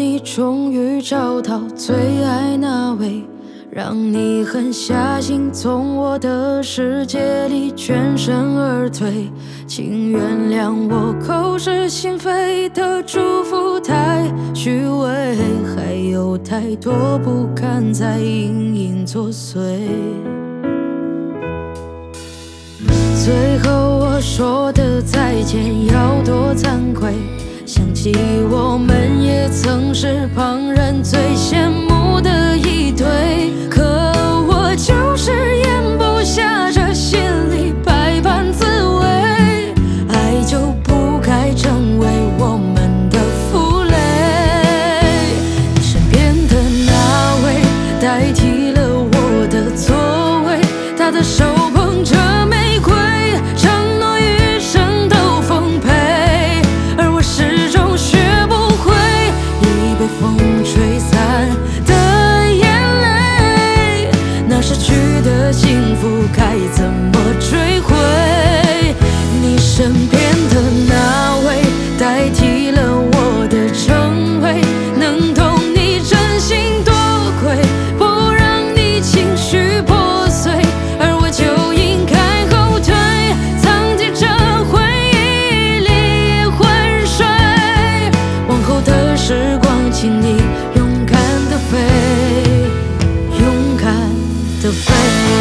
你终于找到最爱那位，让你狠下心从我的世界里全身而退。请原谅我口是心非的祝福太虚伪，还有太多不堪在隐隐作祟。最后我说的再见要多惭愧，想起我们也曾是旁人最羡慕的一对，可我就是咽不下这心里百般滋味，爱就不该成为我们的负累。你身边的那位代替了我的座位，他的手捧着玫瑰，承诺余生都奉陪，而我始终学不会已被风吹散的眼泪，那失去的幸福该怎么追回？你身边的那位代替了我的称谓，能懂你真心多亏，不让你情绪破碎，而我就应该后退，藏匿着回忆里昏睡。往后的时光，请你勇敢地飞，勇敢地飞。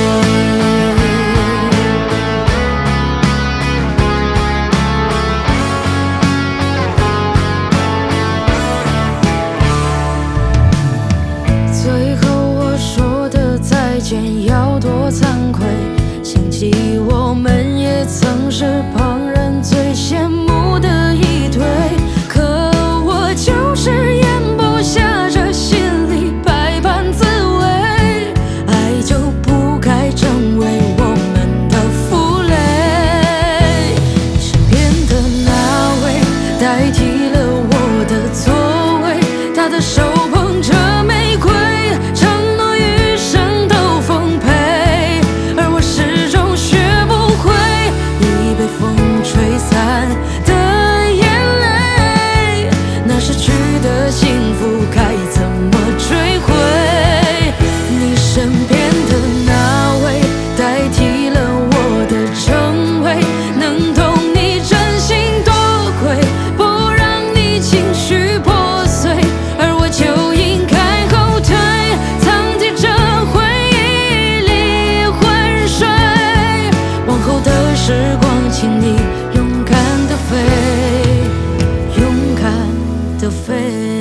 最后我说的再见要多惭愧，想起我们也曾是旁人最羡慕的一对，可我就是咽不下这心里百般滋味，爱就不该成为我们的负累。你身边的那位代替了我的座位，他的手捧着玫瑰，承诺余生都奉陪，而我始终学不会已被风吹散的眼泪，那失去的幸福该怎么追回？你身边的那位代替了我的称谓，能懂你真心多亏，不让你情绪破碎，而我就应该后退，藏匿着回忆里昏睡。往后的时光，请你勇敢地飞，勇敢地飞。